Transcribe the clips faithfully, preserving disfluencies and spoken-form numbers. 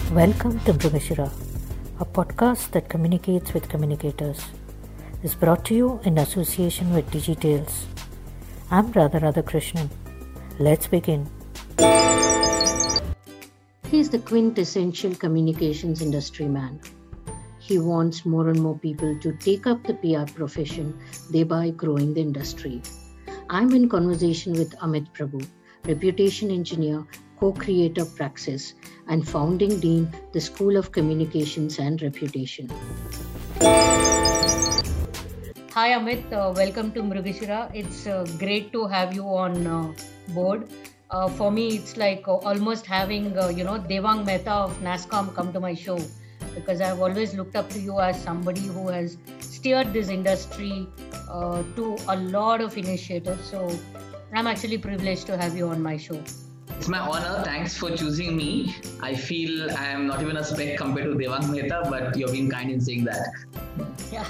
Welcome to Mrugashira, a podcast that communicates with communicators. Is brought to you in association with DigiTales. I'm Radha Radhakrishnan. Let's begin. He's the quintessential communications industry man. He wants more and more people to take up the P R profession, thereby growing the industry. I'm in conversation with Amit Prabhu, reputation engineer, co-creator Praxis, and founding dean, the School of Communications and Reputation. Hi Amit, uh, welcome to Mrugashira. It's uh, great to have you on uh, board. Uh, for me, it's like uh, almost having, uh, you know, Devang Mehta of NASSCOM come to my show, because I've always looked up to you as somebody who has steered this industry uh, to a lot of initiatives. So I'm actually privileged to have you on my show. It's my honor. Thanks for choosing me. I feel I am not even a speck compared to Devang Mehta, but you've been kind in saying that. Yeah.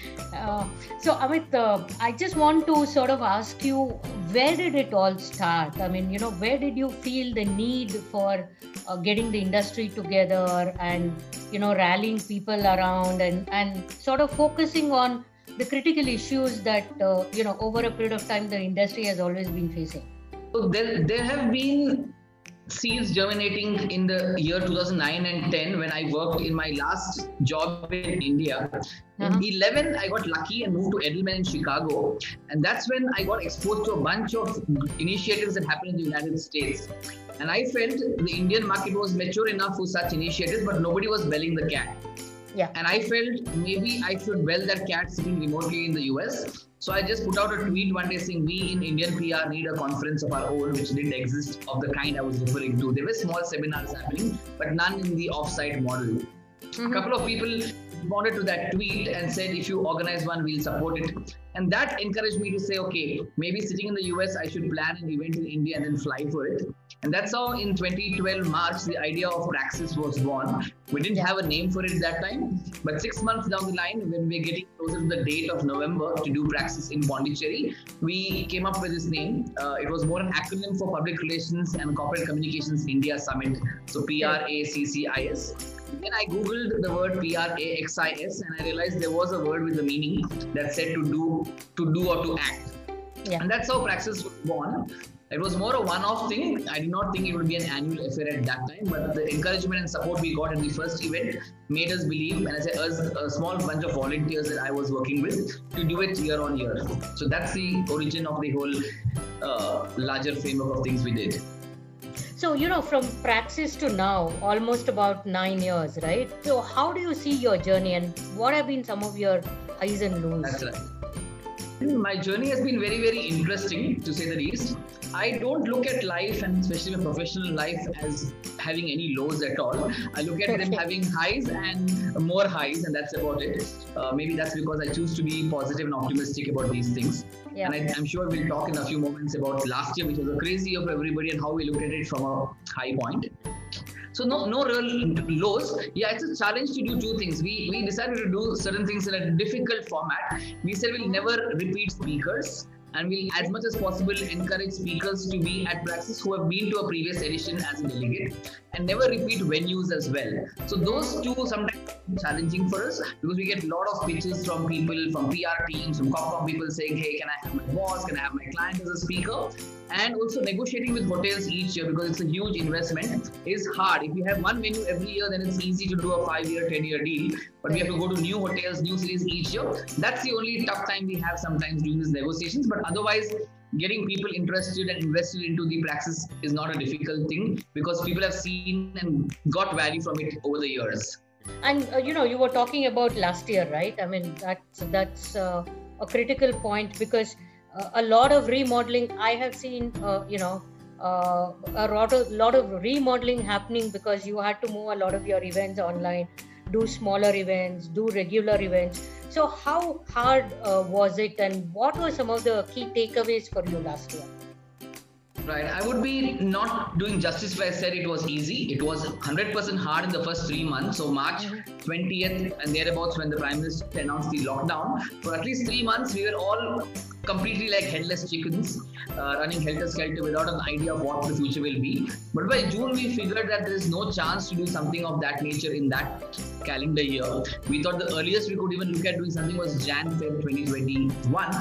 Uh, so Amit, uh, I just want to sort of ask you, where did it all start? I mean, you know, where did you feel the need for uh, getting the industry together and, you know, rallying people around and, and sort of focusing on the critical issues that, uh, you know, over a period of time, the industry has always been facing? So there, there have been seeds germinating in the year two thousand nine and ten when I worked in my last job in India. Uh-huh. In eleven, I got lucky and moved to Edelman in Chicago. And that's when I got exposed to a bunch of initiatives that happened in the United States. And I felt the Indian market was mature enough for such initiatives, but nobody was belling the cat. Yeah. And I felt maybe I should bell that cat sitting remotely in the U S. So I just put out a tweet one day saying we in Indian P R need a conference of our own, which didn't exist of the kind I was referring to. There were small seminars happening, but none in the offsite model. Mm-hmm. A couple of people responded to that tweet and said, if you organize one, we'll support it. And that encouraged me to say, okay, maybe sitting in the U S, I should plan an event in India and then fly for it. And that's how in twenty twelve March, the idea of Praxis was born. We didn't have a name for it that time, but six months down the line, when we're getting closer to the date of November to do Praxis in Pondicherry, we came up with this name. Uh, it was more an acronym for Public Relations and Corporate Communications India Summit. So P R A C C I S. Then I googled the word P R A X I S and I realized there was a word with a meaning that said to do, to do or to act. Yeah. And that's how Praxis was born. It was more a one-off thing. I did not think it would be an annual affair at that time, but the encouragement and support we got in the first event made us believe, and I said us, a small bunch of volunteers that I was working with, to do it year on year. So that's the origin of the whole uh, larger framework of things we did. So, you know, from Praxis to now, almost about nine years, right? So how do you see your journey and what have been some of your highs and lows? That's right. My journey has been very, very interesting, to say the least. I don't look at life, and especially my professional life, as having any lows at all. I look at them having highs and more highs, and that's about it. Uh, maybe that's because I choose to be positive and optimistic about these things. Yeah. And I, I'm sure we'll talk in a few moments about last year, which was a crazy year for everybody, and how we looked at it from a high point. So no, no real lows. Yeah, it's a challenge to do two things. We we decided to do certain things in a difficult format. We said we'll never repeat speakers, and we'll, as much as possible, encourage speakers to be at Praxis who have been to a previous edition as a delegate, and never repeat venues as well. So those two sometimes are challenging for us, because we get a lot of pitches from people, from P R teams, from Corpcom people saying, hey, can I have my boss, can I have my client as a speaker? And also negotiating with hotels each year, because it's a huge investment, is hard. If you have one venue every year, then it's easy to do a five-year, ten-year deal. But we have to go to new hotels, new cities each year. That's the only tough time we have sometimes doing these negotiations. But otherwise, getting people interested and invested into the Praxis is not a difficult thing, because people have seen and got value from it over the years. And, uh, you know, you were talking about last year, right? I mean, that's, that's uh, a critical point, because uh, a lot of remodeling, I have seen, uh, you know, uh, a lot of, lot of remodeling happening because you had to move a lot of your events online, do smaller events, do regular events. So how hard uh, was it, and what were some of the key takeaways for you last year? Right. I would be not doing justice if I said it was easy. It was one hundred percent hard in the first three months. So March twentieth and thereabouts, when the Prime Minister announced the lockdown, for at least three months, we were all completely like headless chickens, uh, running helter-skelter without an idea of what the future will be. But by June, we figured that there is no chance to do something of that nature in that calendar year. We thought the earliest we could even look at doing something was January twenty twenty-one.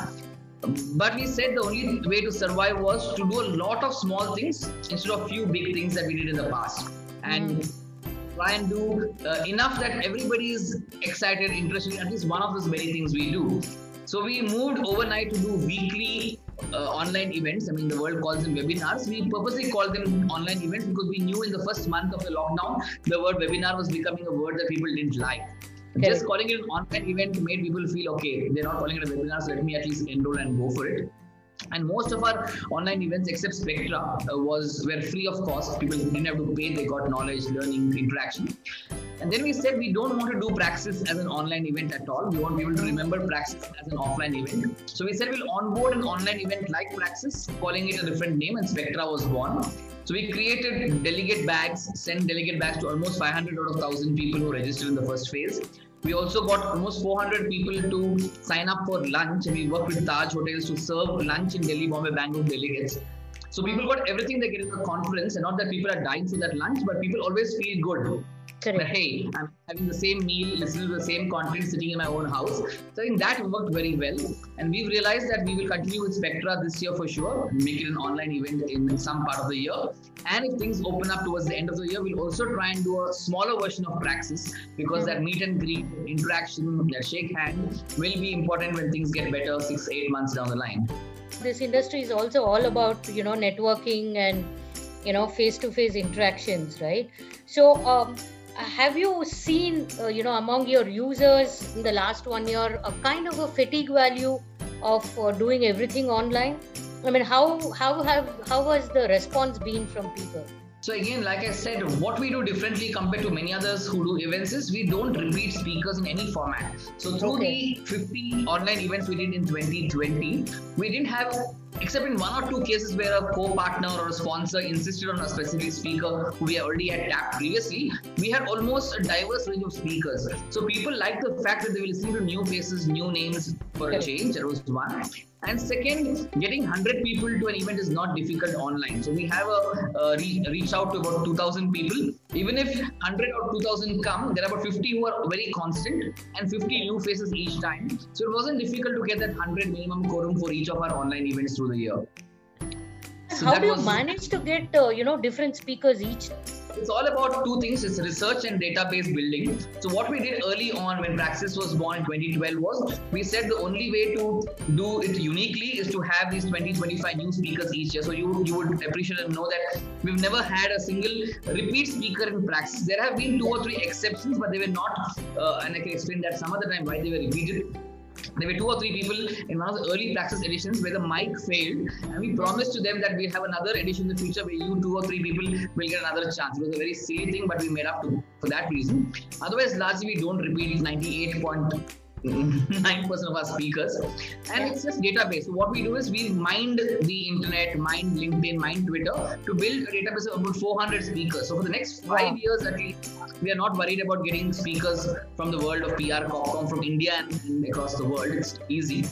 But we said the only way to survive was to do a lot of small things instead of few big things that we did in the past. And mm. try and do uh, enough that everybody is excited, interested in at least one of those many things we do. So we moved overnight to do weekly uh, online events. I mean, the world calls them webinars. We purposely called them online events because we knew in the first month of the lockdown, the word webinar was becoming a word that people didn't like. Okay. Just calling it an online event made people feel, okay, they're not calling it a webinar, so let me at least enroll and go for it. And most of our online events, except Spectra, uh, was were free of cost. People didn't have to pay; they got knowledge, learning, interaction. And then we said we don't want to do Praxis as an online event at all. We want people to remember Praxis as an offline event. So we said we'll onboard an online event like Praxis, calling it a different name, and Spectra was born. So we created delegate bags, sent delegate bags to almost five hundred out of one thousand people who registered in the first phase. We also got almost four hundred people to sign up for lunch, and we worked with Taj Hotels to serve lunch in Delhi, Bombay, Bangalore delegates. So people got everything they get in the conference, and not that people are dying for that lunch, but people always feel good. Correct. That, hey, I'm having the same meal, listening to the same content, sitting in my own house. So I think that worked very well. And we've realized that we will continue with Spectra this year for sure, make it an online event in some part of the year. And if things open up towards the end of the year, we'll also try and do a smaller version of Praxis, because that meet and greet, interaction, that shake hand will be important when things get better six, eight months down the line. This industry is also all about, you know, networking and, you know, face-to-face interactions, right? So, um, have you seen, uh, you know, among your users in the last one year, a kind of a fatigue value of uh, doing everything online? I mean, how how have how has the response been from people? So again, like I said, what we do differently compared to many others who do events is we don't repeat speakers in any format. So through okay. the fifty online events we did in twenty twenty, we didn't have, except in one or two cases where a co-partner or a sponsor insisted on a specific speaker who we already had tapped previously, we had almost a diverse range of speakers. So people like the fact that they will listen to new faces, new names for a change. That was one. And second, getting one hundred people to an event is not difficult online. So we have a uh, re- reach out to about two thousand people. Even if one hundred or two thousand come, there are about fifty who are very constant and fifty new faces each time. So it wasn't difficult to get that one hundred minimum quorum for each of our online events through the year. So how do you was... manage to get, uh, you know, different speakers each? It's all about two things. It's research and database building. So what we did early on when Praxis was born in twenty twelve was we said the only way to do it uniquely is to have these twenty, twenty-five new speakers each year. So you, you would appreciate and know that we've never had a single repeat speaker in Praxis. There have been two or three exceptions, but they were not, uh, and I can explain that some other time why they were repeated. There were two or three people in one of the early Praxis editions where the mic failed, and we promised to them that we'll have another edition in the future where you two or three people will get another chance. It was a very silly thing, but we made up to, for that reason. Otherwise, largely we don't repeat ninety-eight point nine percent of our speakers, and it's just database. So what we do is we mined the internet, mined LinkedIn, mined Twitter to build a database of about four hundred speakers. So for the next five wow. years at least, we are not worried about getting speakers from the world of P R, Corpcom, from India and, and across the world. It's easy.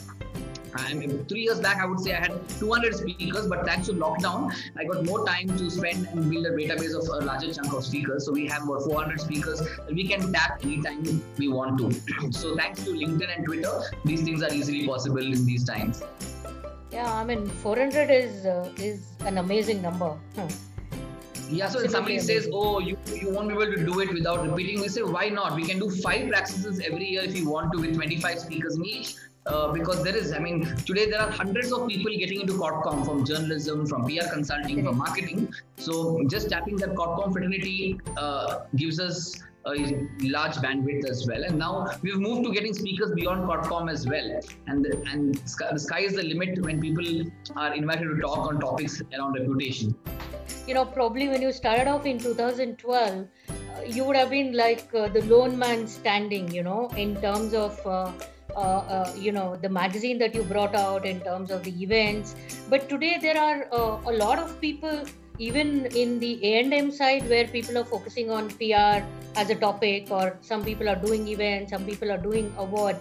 And three years back, I would say I had two hundred speakers, but thanks to lockdown, I got more time to spend and build a database of a larger chunk of speakers. So we have about four hundred speakers that we can tap anytime we want to. So thanks to LinkedIn and Twitter, these things are easily possible in these times. Yeah, I mean, four hundred is uh, is an amazing number. Huh. Yeah, so when somebody says, oh, you, you won't be able to do it without repeating, we say, why not? We can do five practices every year if you want to, with twenty-five speakers in each. Uh, because there is, I mean, today there are hundreds of people getting into Corpcom, from journalism, from P R consulting, from marketing. So just tapping that Corpcom fraternity uh, gives us a large bandwidth as well. And now we've moved to getting speakers beyond Corpcom as well. And, the, and the sky is the limit when people are invited to talk on topics around reputation. You know, probably when you started off in two thousand twelve, uh, you would have been like uh, the lone man standing, you know, in terms of uh, Uh, uh, you know, the magazine that you brought out, in terms of the events. But today there are uh, a lot of people, even in the A and M side, where people are focusing on P R as a topic, or some people are doing events, some people are doing awards.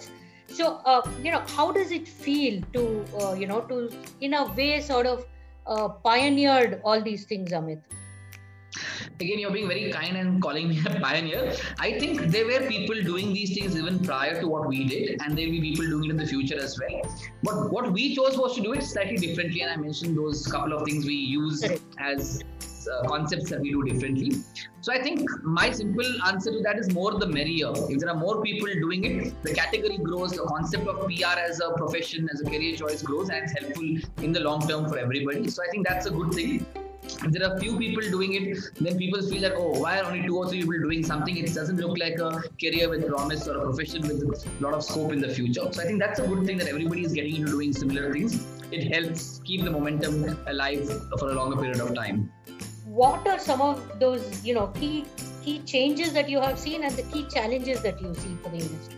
So, uh, you know, how does it feel to, uh, you know, to in a way sort of uh, pioneered all these things, Amit? Again, you're being very kind and calling me a pioneer. I think there were people doing these things even prior to what we did, and there will be people doing it in the future as well. But what we chose was to do it slightly differently, and I mentioned those couple of things we use as uh, concepts that we do differently. So I think my simple answer to that is more the merrier. If there are more people doing it, the category grows, the concept of P R as a profession, as a career choice grows, and it's helpful in the long term for everybody. So I think that's a good thing. If there are few people doing it, then people feel that, oh, why are only two or three people doing something? It doesn't look like a career with promise or a profession with a lot of scope in the future. So I think that's a good thing that everybody is getting into doing similar things. It helps keep the momentum alive for a longer period of time. What are some of those, you know, key key changes that you have seen and the key challenges that you see for the industry?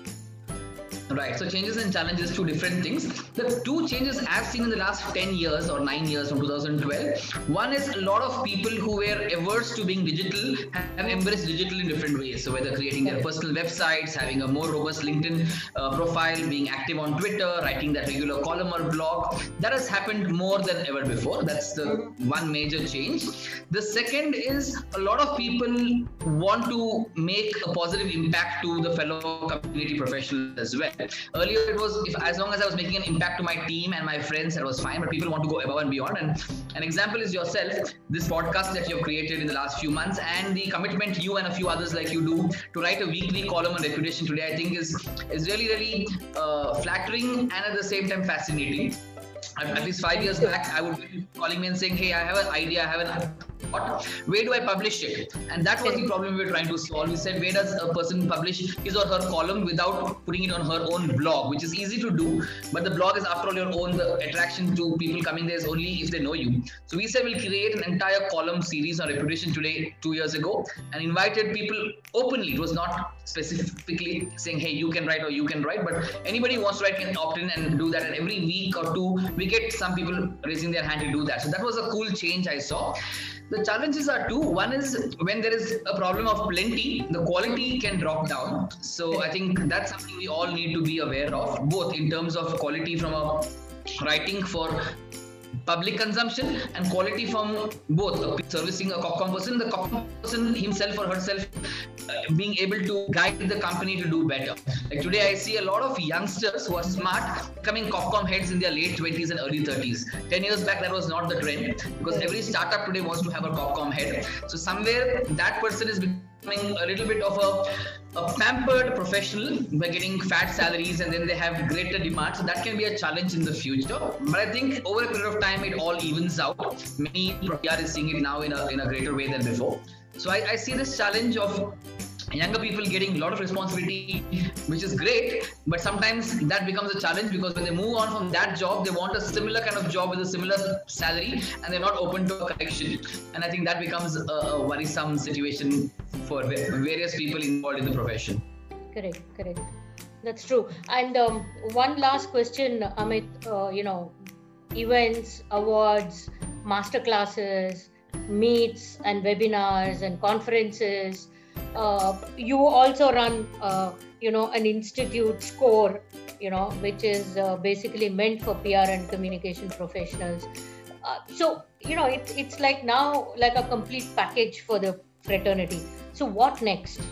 Right. So changes and challenges, two different things. The two changes I've seen in the last ten years or nine years from two thousand twelve. One is a lot of people who were averse to being digital have embraced digital in different ways. So whether creating their personal websites, having a more robust LinkedIn uh, profile, being active on Twitter, writing that regular column or blog, that has happened more than ever before. That's the one major change. The second is a lot of people want to make a positive impact to the fellow community professionals as well. Earlier, it was if as long as I was making an impact to my team and my friends, that was fine. But people want to go above and beyond. And an example is yourself, this podcast that you've created in the last few months, and the commitment you and a few others like you do to write a weekly column on Reputation Today, I think is is really, really uh, flattering and at the same time fascinating. At least five years back, I would be calling me and saying, hey, I have an idea, I have an what? Where do I publish it? And that was the problem we were trying to solve. We said, where does a person publish his or her column without putting it on her own blog, which is easy to do. But the blog is, after all, your own. The attraction to people coming there is only if they know you. So we said we'll create an entire column series on Reputation Today two years ago and invited people openly. It was not specifically saying, hey, you can write or you can write, but anybody who wants to write can opt in and do that. And every week or two, we get some people raising their hand to do that. So that was a cool change I saw. The challenges are two. One is when there is a problem of plenty, the quality can drop down. So I think that's something we all need to be aware of, both in terms of quality from a writing for public consumption and quality from both servicing a COPCOM person, the COPCOM person himself or herself uh, being able to guide the company to do better. Like today, I see a lot of youngsters who are smart becoming COPCOM heads in their late twenties and early thirties. ten years back, that was not the trend because every startup today wants to have a COPCOM head. So somewhere that person is becoming a little bit of a, a pampered professional by getting fat salaries, and then they have greater demand. So that can be a challenge in the future. But I think over a period of time, it all evens out. Many P R is seeing it now in a, in a greater way than before. So I, I see this challenge of younger people getting a lot of responsibility, which is great, but sometimes that becomes a challenge because when they move on from that job, they want a similar kind of job with a similar salary and they're not open to a correction. And I think that becomes a, a worrisome situation for various people involved in the profession. Correct, correct. That's true. And um, one last question, Amit, uh, you know, events, awards, masterclasses, meets and webinars and conferences. Uh, you also run, uh, you know, an institute, SCORE, you know, which is uh, basically meant for P R and communication professionals. Uh, so, you know, it, it's like now like a complete package for the fraternity. So what next?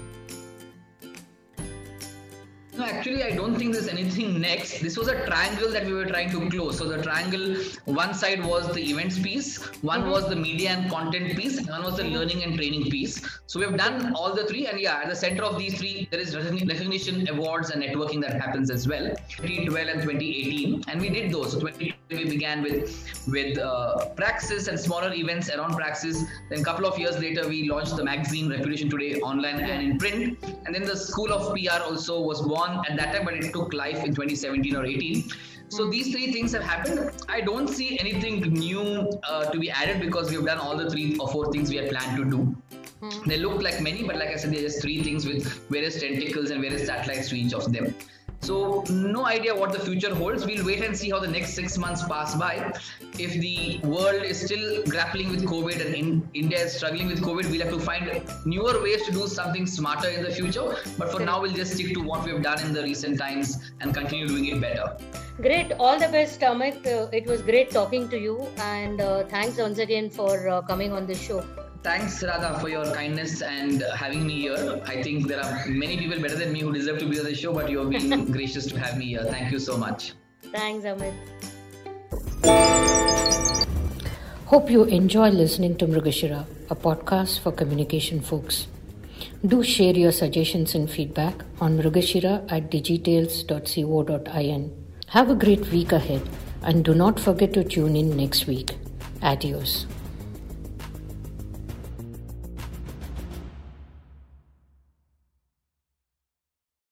No, actually, I don't think there's anything next. This was a triangle that we were trying to close. So the triangle, one side was the events piece, one mm-hmm. was the media and content piece, and one was the learning and training piece. So we've done all the three. And yeah, at the center of these three, there is recognition, awards, and networking that happens as well. twenty twelve and twenty eighteen. And we did those. So twenty twelve, we began with, with uh, Praxis and smaller events around Praxis. Then a couple of years later, we launched the magazine Reputation Today online and in print. And then the School of P R also was born at that time, but it took life in twenty seventeen or eighteen. So these three things have happened. I don't see anything new uh, to be added because we've done all the three or four things we had planned to do. Hmm. They look like many, but like I said, they're just three things with various tentacles and various satellites to each of them. So no idea what the future holds. We'll wait and see how the next six months pass by. If the world is still grappling with COVID and in India is struggling with COVID, we'll have to find newer ways to do something smarter in the future. But for now, we'll just stick to what we've done in the recent times and continue doing it better. Great. All the best, Amit. Uh, it was great talking to you. And uh, thanks once again for uh, coming on this show. Thanks, Radha, for your kindness and having me here. I think there are many people better than me who deserve to be on the show, but you've been gracious to have me here. Thank you so much. Thanks, Amit. Hope you enjoy listening to Mrugashira, a podcast for communication folks. Do share your suggestions and feedback on mrugashira at digitales dot co dot in. Have a great week ahead and do not forget to tune in next week. Adios.